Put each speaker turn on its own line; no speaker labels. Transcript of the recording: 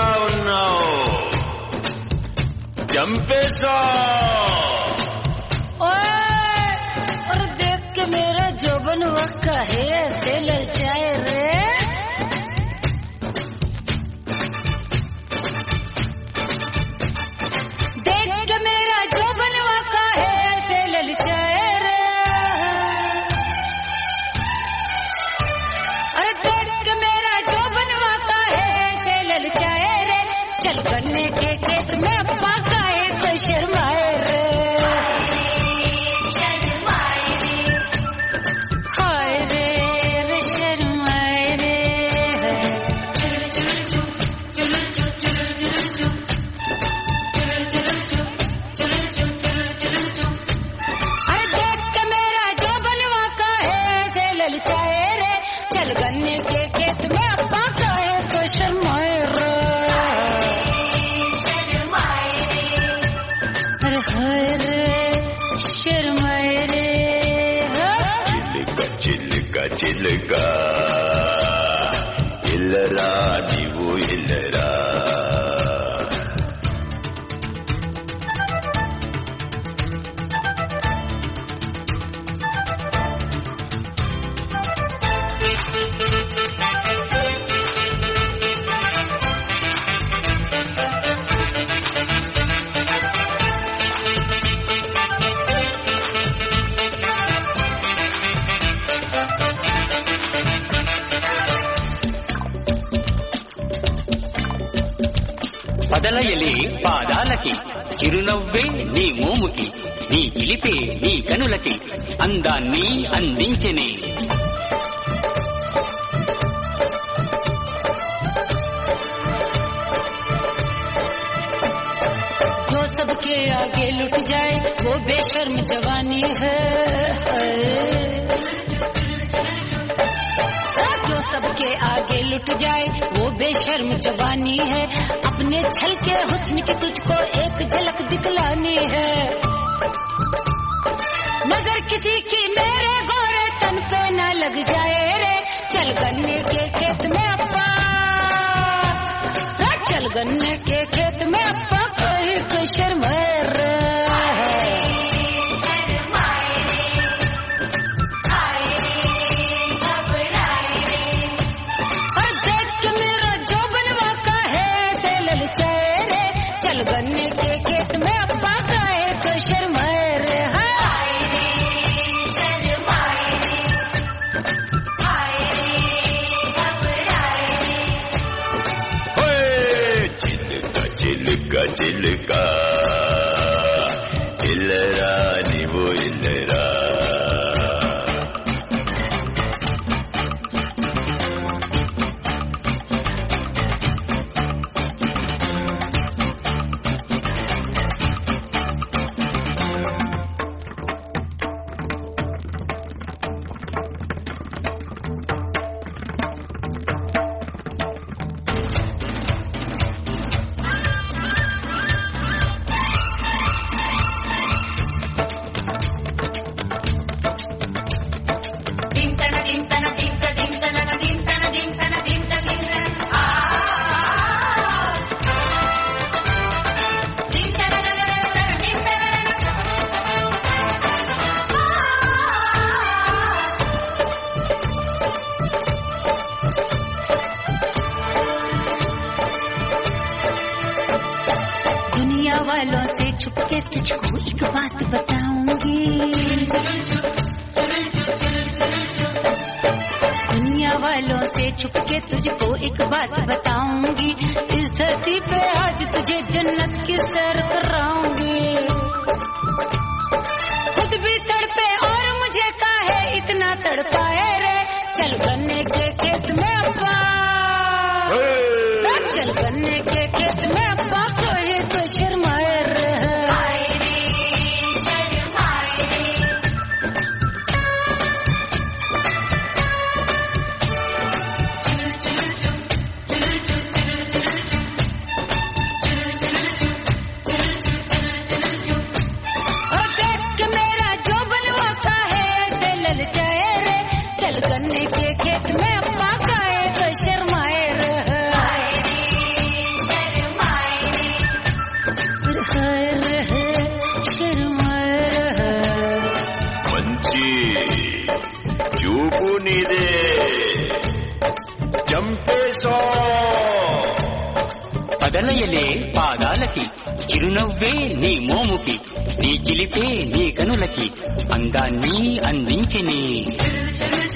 ఉన్నావు చంపేశా
और देख के मेरा जोबन वक्का है ऐसे ललचाए रे देख के मेरा जोबन वक्का है ऐसे ललचाए रे अरे देख के मेरा जोबन वक्का है ऐसे ललचाए रे चल गन्ने के खेत में अब्बा का है तो शर्माए रे गन्ने के खेत में अब्बा का है तो शर्माए रे अरे हाय रे शर्माए रे
चिलका चिलका इल्लरा नीवू इल्लरा
పదల ఎలి పాదాలకి చిరునవ్వే నీ మోముకి నీ చిలిపే నీ కనులకి అందాన్ని అందించెనే
जो सबके आगे लुट जाए वो बेशर्म जवानी है जो सबके आगे लुट जाए वो बेशर्म जवानी है अपने छल के हुस्न की तुझको एक झलक दिखलानी है नजर किसी की मेरे गोरे तन पे न लग जाए रे चल गन्ने के खेत में अब्बा चल गन्ने के खेत में अब्बा कहीं तो शर्माए रे चल गन्ने के खेत में अब्बा का है तो शर्माए रे
चिलका चिलका चिलका इल्लरा नीवू इल्लरा
वालों से छुपके तुझको एक बात बताऊंगी दुनिया वालों से छुपके तुझको एक बात बताऊंगी इस धरती पे आज तुझे जन्नत की सैर कराऊंगी खुद भी तड़पे और मुझे काहे इतना तड़पाए रे चल गन्ने के खेत में अब्बा चल गन्ने के खेत में अब्बा कोई तो शर्माए रे गन्ने के खेत में अब्बा का है तो शर्माए रे
ఊపు నీదే చంపేశా
పదలయలే పాదాలకి చిరునవ్వే నీ మోముకి నీ చిలిపే నీ కనులకి అందాన్ని అందించెనే